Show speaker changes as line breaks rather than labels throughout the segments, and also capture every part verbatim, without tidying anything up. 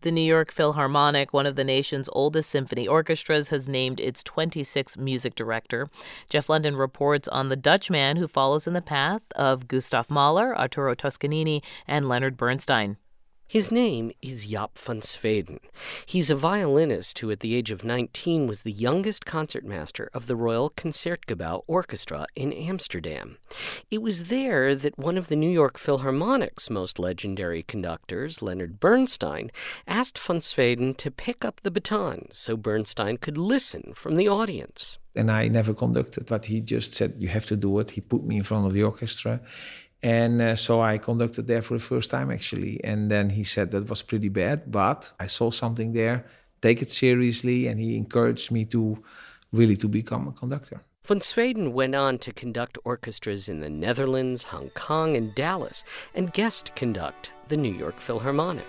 The New York Philharmonic, one of the nation's oldest symphony orchestras, has named its twenty-sixth music director. Jeff London reports on the Dutch man who follows in the path of Gustav Mahler, Arturo Toscanini, and Leonard Bernstein.
His name is Jaap van Zweden. He's a violinist who at the age of nineteen was the youngest concertmaster of the Royal Concertgebouw Orchestra in Amsterdam. It was there that one of the New York Philharmonic's most legendary conductors, Leonard Bernstein, asked van Zweden to pick up the baton so Bernstein could listen from the audience.
And I never conducted, but he just said, you have to do it. He put me in front of the orchestra. And uh, so I conducted there for the first time, actually. And then he said that was pretty bad, but I saw something there, take it seriously, and he encouraged me to really to become a conductor.
Van Zweden went on to conduct orchestras in the Netherlands, Hong Kong, and Dallas, and guest conduct the New York Philharmonic.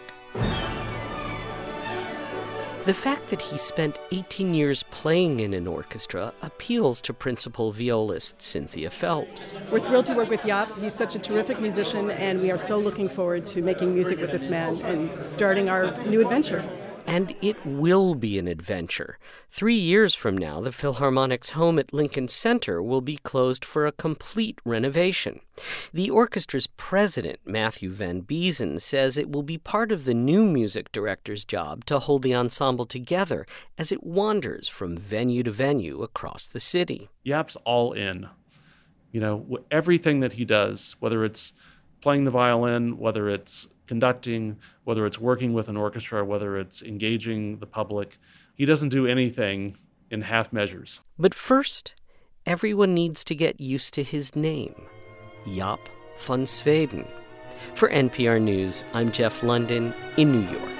The fact that he spent eighteen years playing in an orchestra appeals to principal violist Cynthia Phelps.
We're thrilled to work with Jaap. He's such a terrific musician, and we are so looking forward to making music with this man and starting our new adventure.
And it will be an adventure. Three years from now, the Philharmonic's home at Lincoln Center will be closed for a complete renovation. The orchestra's president, Matthew Van Biezen, says it will be part of the new music director's job to hold the ensemble together as it wanders from venue to venue across the city.
Jaap's all in. You know, everything that he does, whether it's playing the violin, whether it's conducting, whether it's working with an orchestra, whether it's engaging the public. He doesn't do anything in half measures.
But first, everyone needs to get used to his name, Jaap van Zweden. For N P R News, I'm Jeff London in New York.